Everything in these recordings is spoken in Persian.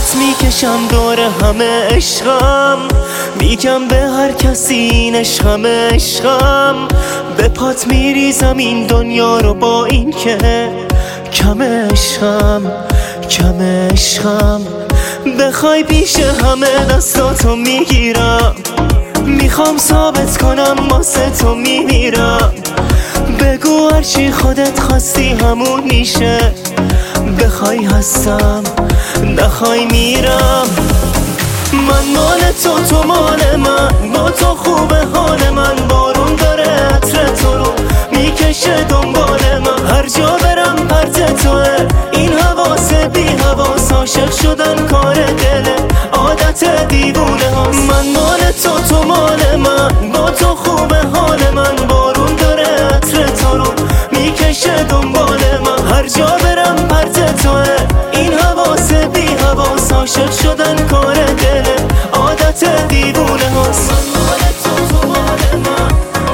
خط میکشم دور همه عشقم، میگم به هر کسی این عشقم عشقم. به پات میریزم این دنیا رو با این که کم عشقم کم عشقم. بخوای پیش همه دستاتو میگیرم، میخوام ثابت کنم واسه تو میمیرم. بگو هرچی خودت خواستی همون میشه، بخوای هستم نخوای میرم. من مال تو تو مال من، با تو خوبه حال من. بارون داره عطر تو رو میکشه دنبال من، هر جا برم پرت توه این حواس بی حواس. عاشق شدن کار دله عادت دیوونه هاست. من مال تو تو مال من، با تو خوبه حال من. بارون داره عطر تو رو میکشه دنبال من، هر جا برم پرت توه این حواس بی حواس. عاشق شدن کار دله عادت دیوونه هاست. من مال تو تو مال من،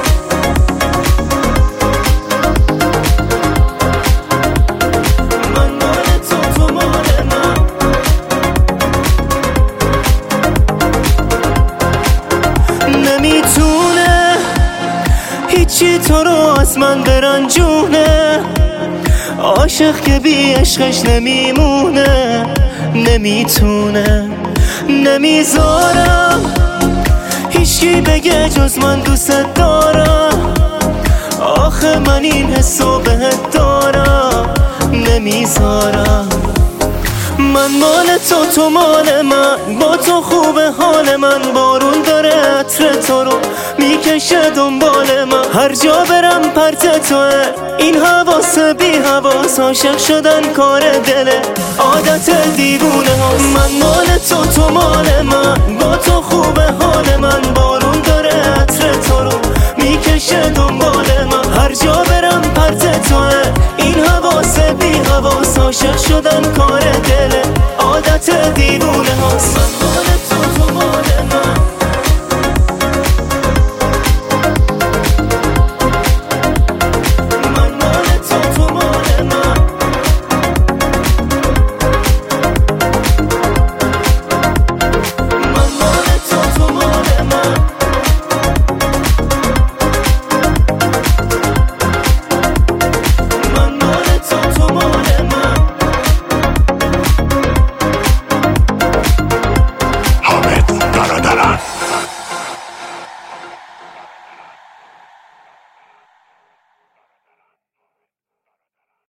من مال تو تو مال من. نمیتونه هیچی تو رو از من برنجونه، عاشق که بی عشقش نمیمونه. نمیتونه نمیذارم هیچکی بگه جز من دوست دارم. آخه من این حسو بهت دارم، نمیذارم. من مال تو تو مال من، با تو خوبه حال من. بارون داره عطر تو رو میکشه دنبال من، هر جا برم پرت توه این حواس بی حواس. عاشق شدن کار دله عادت دیوونه هاست. من مال تو تو مال من، با تو خوبه حال من. بارون داره عطر تو رو میکشه دنبال من، هر جا برم پرت توه این حواس بی حواس. عاشق شدن کار دله عادت دیوونه هاست.